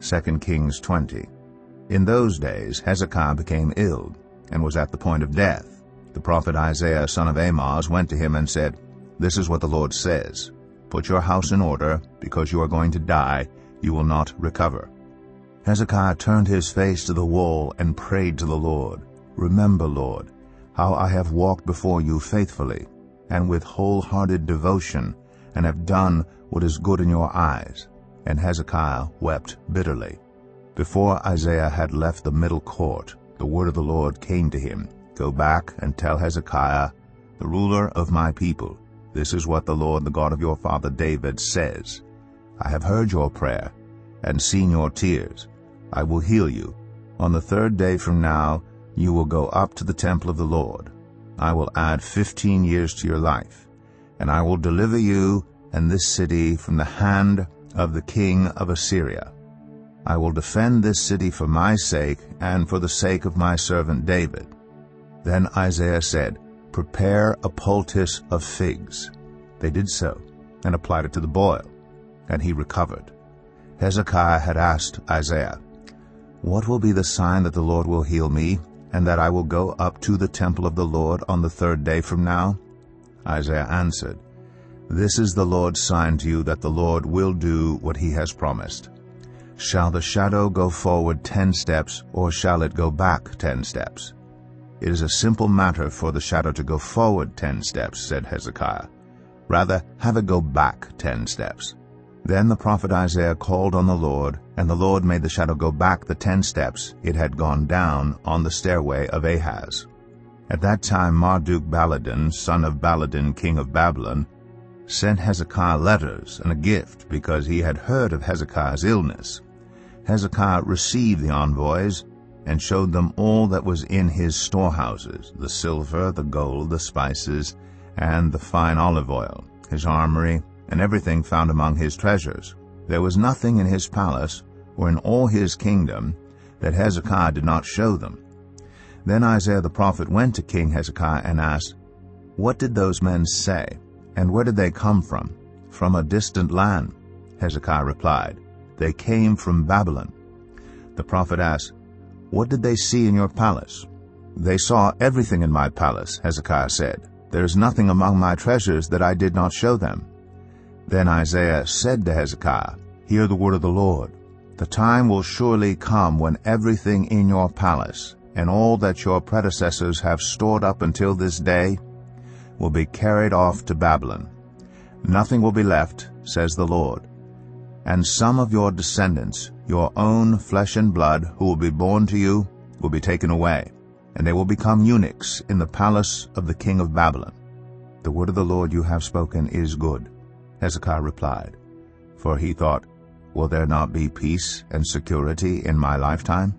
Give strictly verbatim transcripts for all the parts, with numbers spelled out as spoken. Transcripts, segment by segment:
Second Kings twenty. In those days Hezekiah became ill, and was at the point of death. The prophet Isaiah son of Amoz went to him and said, "This is what the Lord says, Put your house in order, because you are going to die, you will not recover." Hezekiah turned his face to the wall and prayed to the Lord, "Remember, Lord, how I have walked before you faithfully, and with wholehearted devotion, and have done what is good in your eyes." And Hezekiah wept bitterly. Before Isaiah had left the middle court, the word of the Lord came to him, "Go back and tell Hezekiah, the ruler of my people, this is what the Lord, the God of your father David, says. I have heard your prayer and seen your tears. I will heal you. On the third day from now you will go up to the temple of the Lord. I will add fifteen years to your life, and I will deliver you and this city from the hand of the king of Assyria. I will defend this city for my sake and for the sake of my servant David." Then Isaiah said, "Prepare a poultice of figs." They did so, and applied it to the boil, and he recovered. Hezekiah had asked Isaiah, "What will be the sign that the Lord will heal me, and that I will go up to the temple of the Lord on the third day from now?" Isaiah answered, "This is the Lord's sign to you that the Lord will do what he has promised. Shall the shadow go forward ten steps, or shall it go back ten steps?" "It is a simple matter for the shadow to go forward ten steps," said Hezekiah. "Rather, have it go back ten steps." Then the prophet Isaiah called on the Lord, and the Lord made the shadow go back the ten steps it had gone down on the stairway of Ahaz. At that time Marduk-Baladan, son of Baladan, king of Babylon, sent Hezekiah letters and a gift because he had heard of Hezekiah's illness. Hezekiah received the envoys and showed them all that was in his storehouses, the silver, the gold, the spices, and the fine olive oil, his armory, and everything found among his treasures. There was nothing in his palace or in all his kingdom that Hezekiah did not show them. Then Isaiah the prophet went to King Hezekiah and asked, "What did those men say, and where did they come from?" "From a distant land," Hezekiah replied. "They came from Babylon." The prophet asked, "What did they see in your palace?" "They saw everything in my palace," Hezekiah said. "There is nothing among my treasures that I did not show them." Then Isaiah said to Hezekiah, "Hear the word of the Lord. The time will surely come when everything in your palace, and all that your predecessors have stored up until this day, will be carried off to Babylon. Nothing will be left, says the Lord. And some of your descendants, your own flesh and blood, who will be born to you, will be taken away, and they will become eunuchs in the palace of the king of Babylon. The word of the Lord you have spoken is good." Hezekiah replied, for he thought, "Will there not be peace and security in my lifetime?"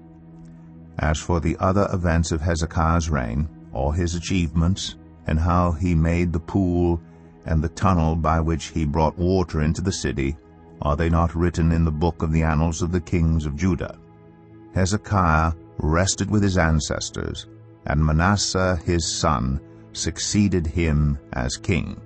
As for the other events of Hezekiah's reign, all his achievements, and how he made the pool and the tunnel by which he brought water into the city, are they not written in the book of the annals of the kings of Judah? Hezekiah rested with his ancestors, and Manasseh his son succeeded him as king.